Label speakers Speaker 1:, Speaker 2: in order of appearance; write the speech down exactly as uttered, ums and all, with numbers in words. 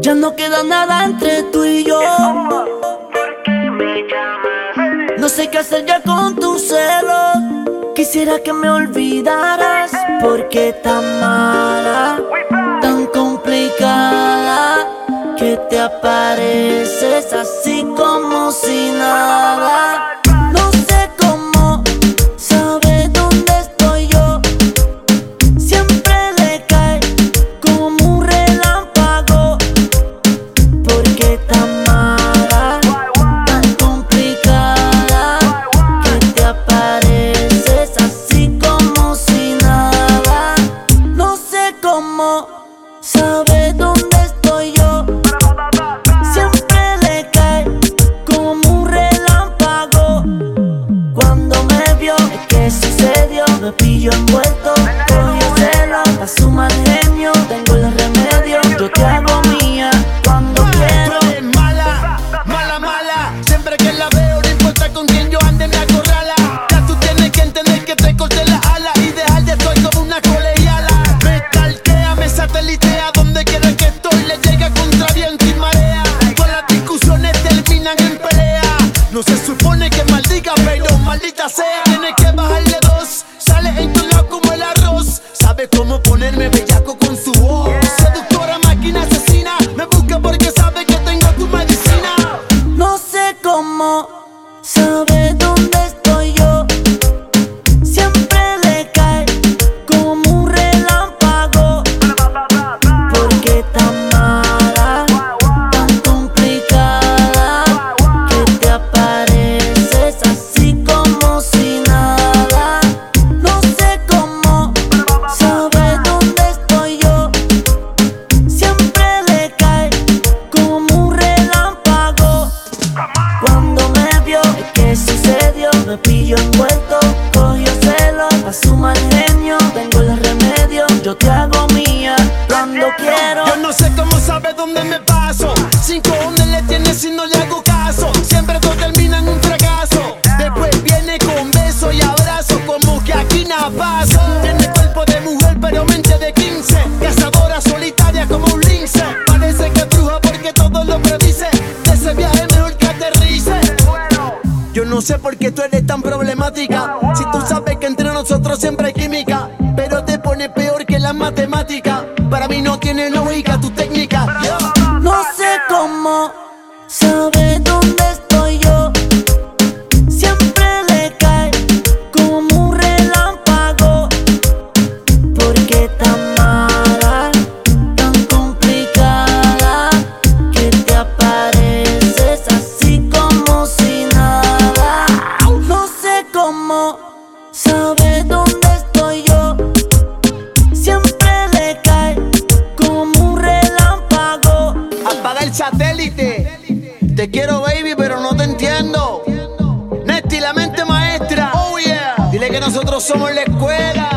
Speaker 1: Ya no queda nada entre tú y yo. No sé qué hacer ya con tu celo. Quisiera que me olvidaras, porque tan mala, tan complicada, que te apareces así como si nada. No sé cómo sabe dónde estoy yo. Siempre le cae como un relámpago, porque tan mala, tan complicada, que te apareces así como si nada. No sé cómo sabe dónde estoy yo. Siempre le cae como un relámpago. Cuando me vio, ¿qué sucedió? Me pilló envuelto, cogió celo, a su mal genio. Tengo el remedio, yo te hago mía cuando quiero.
Speaker 2: Tú eres mala, mala, mala. Siempre que la veo, no importa con quién yo ande, me acorrala. Ya tú tienes que entender que te corté las alas y dejar de estoy como una colegiala. Me stalkea, me satelitea, donde quiera que estoy le llega contra viento y marea. Todas las discusiones terminan en pelea. No se supone que maldiga, pero maldita sea. Tienes que bajarle dos, sale en tu lado como el arroz. Sabe cómo ponerme bellaco con su voz. Seductora, máquina asesina, me busca porque sabe que tengo tu medicina.
Speaker 1: No sé cómo sabe dónde estoy yo. Siempre le cae como un relámpago, porque tan mala, tan complicada, que te apareces así como si nada. No sé cómo sabe dónde estoy yo. Siempre le cae como un relámpago. Cuando me vio, ¿qué sucedió? Me pilló envuelto, cogió celo, a su mal genio. Tengo el remedio, yo te hago mía cuando quiero.
Speaker 2: Yo no sé cómo sabe dónde me paso. Sin cojones le tiene si no le hago caso. Siempre todo termina en un fracaso. Después viene con beso y abrazo, como que aquí nada pasó. Tiene cuerpo de mujer pero mente de quince. Cazadora solitaria como un lince. Parece que bruja porque todo lo predice. De ese viaje mejor que aterrice. Yo no sé por qué tú eres tan problemática. Si tú sabes que entre nosotros siempre hay química, pero te pone peor que la matemática. Para mí no tiene lógica tu técnica. Yeah.
Speaker 1: No sé cómo sabe dónde estoy yo. Siempre le cae como un relámpago, porque tan mala, tan complicada, que te apareces así como si nada. No sé cómo sabe dónde estoy yo. Siempre le cae como un relámpago.
Speaker 2: Apaga el satélite. Te quiero, baby, pero no te entiendo. Nesti, la mente maestra. Oh yeah. Dile que nosotros somos la escuela.